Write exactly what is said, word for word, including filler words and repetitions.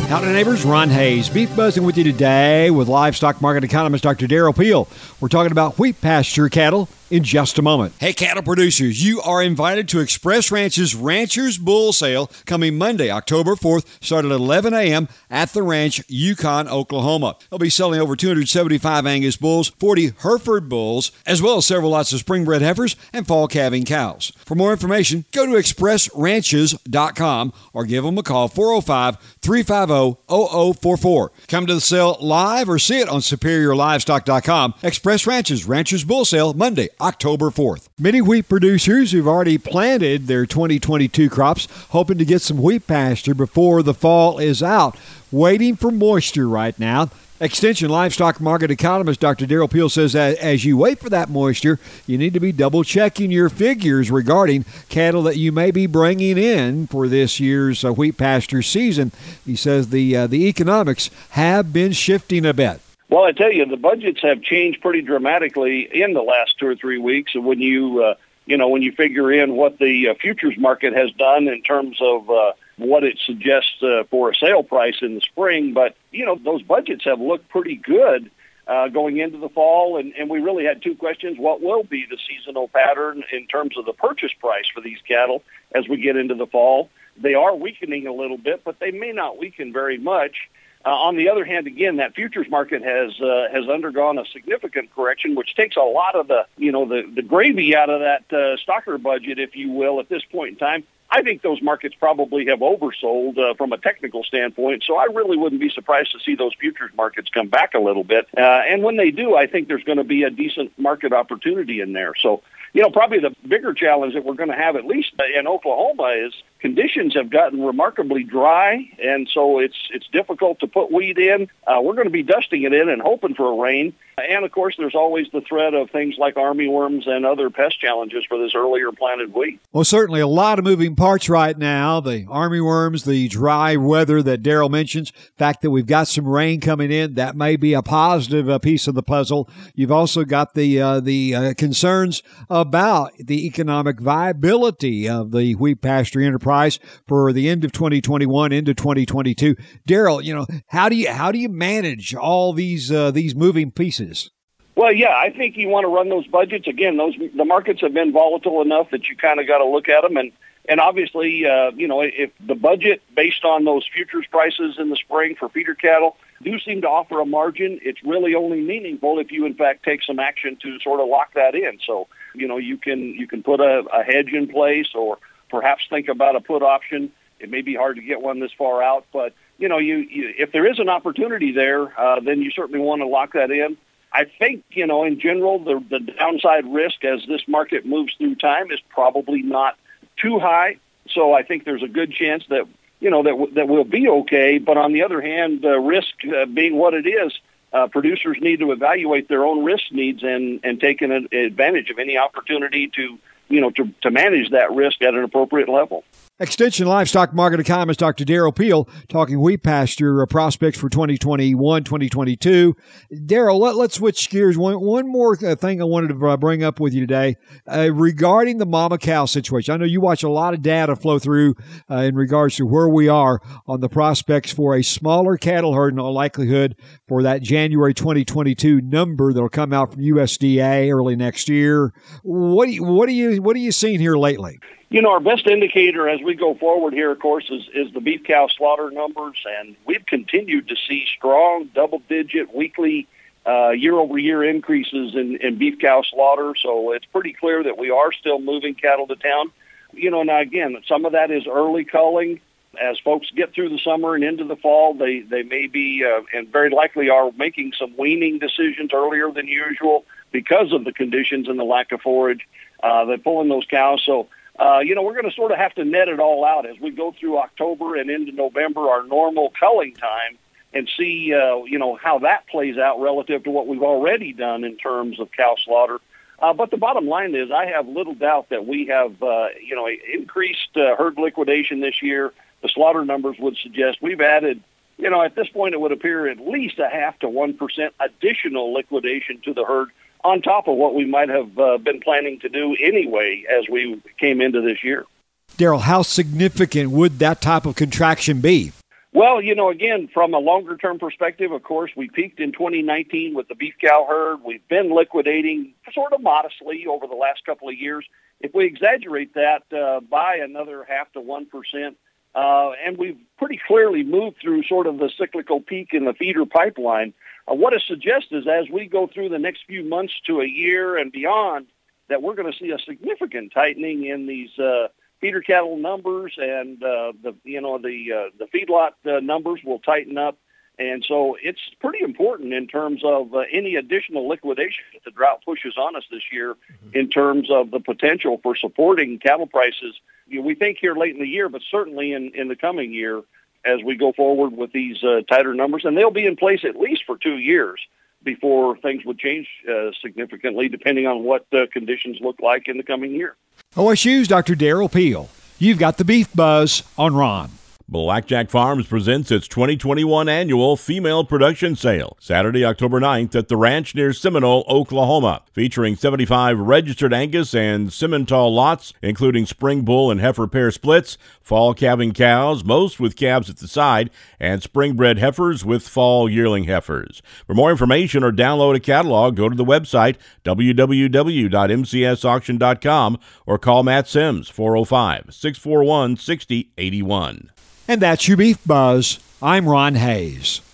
Howdy neighbors, Ron Hayes. Beef Buzzing with you today with livestock market economist Doctor Darrell Peel. We're talking about wheat pasture cattle in just a moment. Hey cattle producers, you are invited to Express Ranch's Ranchers Bull Sale coming Monday, October fourth, starting at eleven a.m. at the ranch, Yukon, Oklahoma. They'll be selling over two hundred seventy-five Angus bulls, forty Hereford bulls, as well as several lots of spring-bred heifers and fall calving cows. For more information, go to express ranches dot com or give them a call, four oh five, three five zero, zero zero four four. Come to the sale live or see it on superior livestock dot com. Express Ranches Ranchers Bull Sale, Monday, October fourth. Many wheat producers who've already planted their twenty twenty-two crops, hoping to get some wheat pasture before the fall is out, waiting for moisture right now. Extension livestock market economist Doctor Darrell Peel says that as you wait for that moisture, you need to be double-checking your figures regarding cattle that you may be bringing in for this year's uh, wheat pasture season. He says the uh, the economics have been shifting a bit. Well, I tell you, the budgets have changed pretty dramatically in the last two or three weeks. And when you, uh, you know, when you figure in what the uh, futures market has done in terms of uh, what it suggests uh, for a sale price in the spring, but you know, those budgets have looked pretty good uh, going into the fall. And, and we really had two questions: what will be the seasonal pattern in terms of the purchase price for these cattle as we get into the fall? They are weakening a little bit, but they may not weaken very much. Uh, on the other hand, again, that futures market has uh, has undergone a significant correction, which takes a lot of the you know the, the gravy out of that uh, stocker budget, if you will, at this point in time. I think those markets probably have oversold uh, from a technical standpoint, so I really wouldn't be surprised to see those futures markets come back a little bit. Uh, and when they do, I think there's going to be a decent market opportunity in there. So, you know, probably the bigger challenge that we're going to have, at least in Oklahoma, is conditions have gotten remarkably dry, and so it's it's difficult to put wheat in. Uh, we're going to be dusting it in and hoping for a rain. And, of course, there's always the threat of things like armyworms and other pest challenges for this earlier planted wheat. Well, certainly a lot of moving parts right now. The armyworms, the dry weather that Darrell mentions, the fact that we've got some rain coming in, that may be a positive uh, piece of the puzzle. You've also got the uh, the uh, concerns about the economic viability of the wheat pasture enterprise for the end of twenty twenty-one into twenty twenty-two. Darrell, you know, how do you how do you manage all these uh, these moving pieces? Well, yeah, I think you want to run those budgets. Again, those the markets have been volatile enough that you kind of got to look at them. And, and obviously, uh, you know, if the budget based on those futures prices in the spring for feeder cattle do seem to offer a margin, it's really only meaningful if you, in fact, take some action to sort of lock that in. So, you know, you can you can put a, a hedge in place or perhaps think about a put option. It may be hard to get one this far out, but, you know, you, you if there is an opportunity there, uh, then you certainly want to lock that in. I think, you know, in general, the, the downside risk as this market moves through time is probably not too high. So I think there's a good chance that, you know, that w- that we'll be okay. But on the other hand, uh, risk uh, being what it is, uh, producers need to evaluate their own risk needs and, and take an advantage of any opportunity to, you know, to, to manage that risk at an appropriate level. Extension livestock market economist Doctor Darrell Peel talking wheat pasture uh, prospects for twenty twenty-one, twenty twenty-two. Darrell, let, let's switch gears. One, one more thing I wanted to uh, bring up with you today uh, regarding the mama cow situation. I know you watch a lot of data flow through uh, in regards to where we are on the prospects for a smaller cattle herd in all likelihood for that January twenty twenty-two number that'll come out from U S D A early next year. What do you, what are you what are you seeing here lately? You know, our best indicator as we go forward here, of course, is, is the beef cow slaughter numbers, and we've continued to see strong double-digit weekly uh, year-over-year increases in, in beef cow slaughter, so it's pretty clear that we are still moving cattle to town. You know, now, again, some of that is early culling. As folks get through the summer and into the fall, they, they may be, uh, and very likely are, making some weaning decisions earlier than usual because of the conditions and the lack of forage. Uh, they're pulling those cows, so Uh, you know, we're going to sort of have to net it all out as we go through October and into November, our normal culling time, and see, uh, you know, how that plays out relative to what we've already done in terms of cow slaughter. Uh, but the bottom line is I have little doubt that we have, uh, you know, increased uh, herd liquidation this year. The slaughter numbers would suggest we've added, you know, at this point it would appear at least a half to one percent additional liquidation to the herd on top of what we might have uh, been planning to do anyway as we came into this year. Darrell, how significant would that type of contraction be? Well, you know, again, from a longer-term perspective, of course, we peaked in twenty nineteen with the beef cow herd. We've been liquidating sort of modestly over the last couple of years. If we exaggerate that uh, by another half to one percent, uh, and we've pretty clearly moved through sort of the cyclical peak in the feeder pipeline, uh, what it suggests is as we go through the next few months to a year and beyond, that we're going to see a significant tightening in these uh feeder cattle numbers, and uh, the you know the uh, the feedlot uh, numbers will tighten up, and so it's pretty important in terms of uh, any additional liquidation that the drought pushes on us this year, mm-hmm. in terms of the potential for supporting cattle prices. You know, we think here late in the year, but certainly in, in the coming year as we go forward with these uh, tighter numbers, and they'll be in place at least for two years before things would change uh, significantly, depending on what uh, conditions look like in the coming year. O S U's Doctor Darrell Peel. You've got the Beef Buzz on Ron. Blackjack Farms presents its twenty twenty-one annual female production sale, Saturday, October ninth at the ranch near Seminole, Oklahoma, featuring seventy-five registered Angus and Simmental lots, including spring bull and heifer pair splits, fall calving cows, most with calves at the side, and spring-bred heifers with fall yearling heifers. For more information or download a catalog, go to the website w w w dot m c s auction dot com or call Matt Sims, four oh five, six four one, six oh eight one. And that's your Beef Buzz. I'm Ron Hayes.